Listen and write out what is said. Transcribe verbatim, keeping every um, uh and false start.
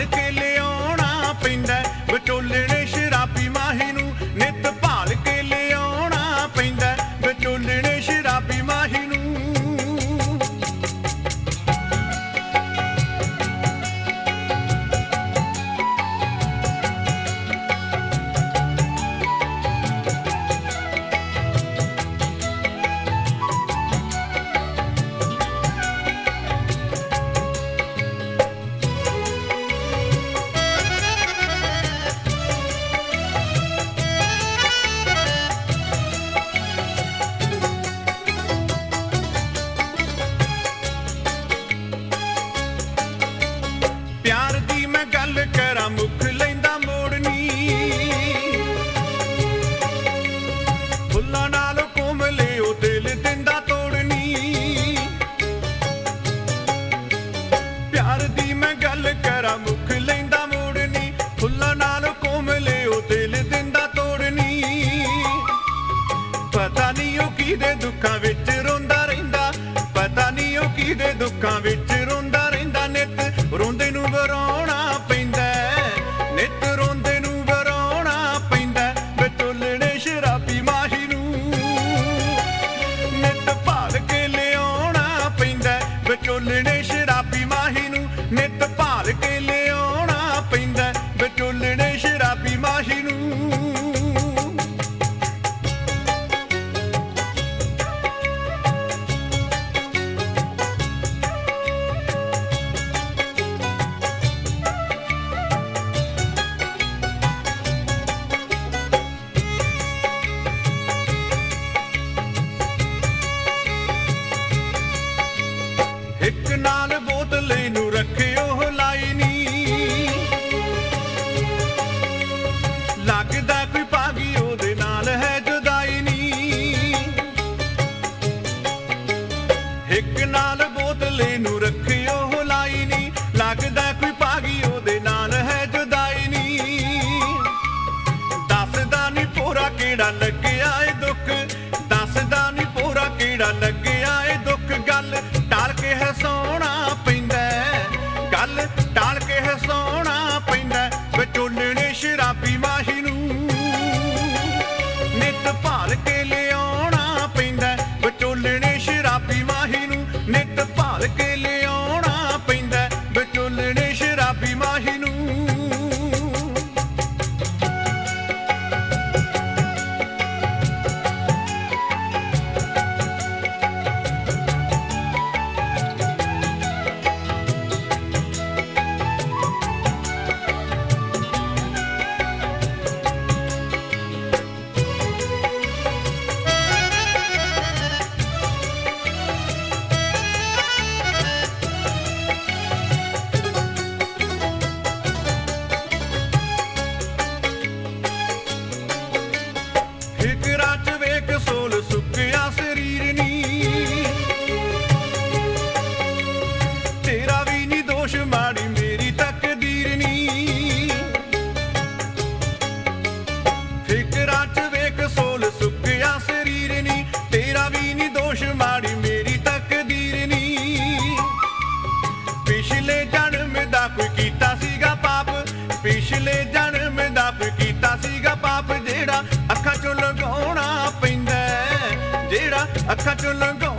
ਭਾਲ ਕੇ ਲਿਆਉਣਾ ਪੈਂਦਾ, ਵਿਚੋਲਣੇ ਸ਼ਰਾਬੀ ਮਾਹੀ ਨੂੰ ਨਿੱਤ ਭਾਲ ਕੇ ਲਿਆਉਣਾ ਪੈਂਦਾ, ਵਿਚੋਲਣੇ ਸ਼ਰਾਬੀ ਮਾਹੀ ਨੂੰ। ਪਿਆਰ ਦੀ ਮੈਂ ਗੱਲ ਕਰਾਂ ਮੁੱਖ ਲੈਂਦਾ ਮੋੜਨੀ, ਫੁੱਲਾਂ ਨਾਲ ਕੋਮਲੇ ਉਹ ਦਿਲ ਦਿੰਦਾ ਤੋੜਨੀ। ਪਿਆਰ ਦੀ ਮੈਂ ਗੱਲ ਕਰਾਂ ਮੁੱਖ ਲੈਂਦਾ ਮੋੜਨੀ, ਫੁੱਲਾਂ ਨਾਲ ਕੋਮਲੇ ਉਹ ਦਿਲ ਦਿੰਦਾ ਤੋੜਨੀ। ਪਤਾ ਨਹੀਂ ਉਹ ਕਿਹਦੇ ਦੁੱਖਾਂ ਵਿੱਚ ਰੋਂਦਾ ਰਹਿੰਦਾ, ਪਤਾ ਨਹੀਂ ਉਹ ਕਿਹਦੇ ਦੁੱਖਾਂ ਵਿੱਚ ਰੋਂਦਾ ਰਹਿੰਦਾ। ਨਿੱਤ ਰੋਂਦੇ ਨੂੰ ਵਰਾਉਣਾ ਪੈਂਦਾ, ਨਿੱਤ ਰੋਂਦੇ ਨੂੰ ਵਰਾਉਣਾ ਪੈਂਦਾ, ਵਿਚੋਲਣੇ ਸ਼ਰਾਬੀ ਮਾਹੀ ਨੂੰ। ਨਿੱਤ ਭਾਲ ਕੇ ਲਿਆਉਣਾ ਪੈਂਦਾ, ਵਿਚੋਲਣੇ ਸ਼ਰਾਬੀ ਮਾਹੀ ਨੂੰ। ਨਿੱਤ ਭਾਲ ਕੇ ਲਿਆਉਣਾ ਪੈਂਦਾ, ਵਿਚੋਲਣੇ ਸ਼ਰਾਬੀ ਮਾਹੀ ਨੂੰ। ਇੱਕ ਨਾਲ ਬੋਤਲੇ ਨੂੰ ਰੱਖਿਓ ਲਾਈ ਨੀ, ਲੱਗਦਾ ਕੋਈ ਭਾਗੀ ਉਹਦੇ ਨਾਲ ਹੈ ਜੁਦਾਈ ਨੀ। ਇੱਕ ਨਾਲ ਬੋਤਲੇ ਨੂੰ ਰੱਖਿਓ ਲਾਈ ਨੀ, ਲੱਗਦਾ ਕੋਈ ਭਾਗੀ ਉਹਦੇ ਨਾਲ ਹੈ ਜੁਦਾਈ ਨੀ। ਦੱਸਦਾ ਨੀ ਪੂਰਾ ਕਿਹੜਾ ਲੱਗਿਆ ਏ ਦੁੱਖ, ਦੱਸਦਾ ਨੀ ਪੂਰਾ ਕਿਹੜਾ ਲੱਗਿਆ ਏ ਦੁੱਖ। ਗੱਲ ਟਾਲ ਕੇ ਹਸਾਉਣਾ ਪੈਂਦਾ, ਗੱਲ ਟਾਲ ਕੇ ਹਸਾਉਣਾ ਪੈਂਦਾ, ਵਿਚੋਲਣੇ ਸ਼ਰਾਬੀ ਮਾਹੀ ਨੂੰ। ਨਿੱਤ ਭਾਲ ਕੇ ਲਿਆਉਣਾ ਪੈਂਦਾ, ਵਿਚੋਲਣੇ ਸ਼ਰਾਬੀ ਮਾਹੀ ਨੂੰ। ਨਿੱਤ ਭਾਲ ਕੇ ਲਿਆਉਣਾ ਪੈਂਦਾ, ਵਿਚੋਲਣੇ ਸ਼ਰਾਬੀ ਮਾਹੀ ਨੂੰ। ਫਿਕਰਾਂ 'ਚ ਵੇਖ ਸੋਲ ਸੁੱਕਿਆ ਸਰੀਰ ਨੀ, ਤੇਰਾ ਵੀ ਨੀ ਦੋਸ਼ ਮਾੜੀ ਮੇਰੀ ਤਕਦੀਰ ਨੀ। ਫਿਕਰਾਂ 'ਚ ਵੇਖ ਸੋਲ ਸੁੱਕਿਆ ਸਰੀਰ ਨੀ, ਤੇਰਾ ਵੀ ਨੀ ਦੋਸ਼ ਮਾੜੀ ਮੇਰੀ ਤਕਦੀਰ ਨੀ। ਪਿਛਲੇ ਜਨਮ ਦਾ ਕੋਈ ਕੀਤਾ ਸੀਗਾ ਪਾਪ, ਪਿਛਲੇ ਜਨਮ ਦਾ ਕੋਈ ਕੀਤਾ ਸੀਗਾ ਪਾਪ, ਜਿਹੜਾ ਅੱਖਾਂ ਚੋਂ ਲੰਘਾਉਣਾ ਪੈਂਦਾ, ਜਿਹੜਾ ਅੱਖਾਂ ਚੋਂ ਲੰਘਾਉਣਾ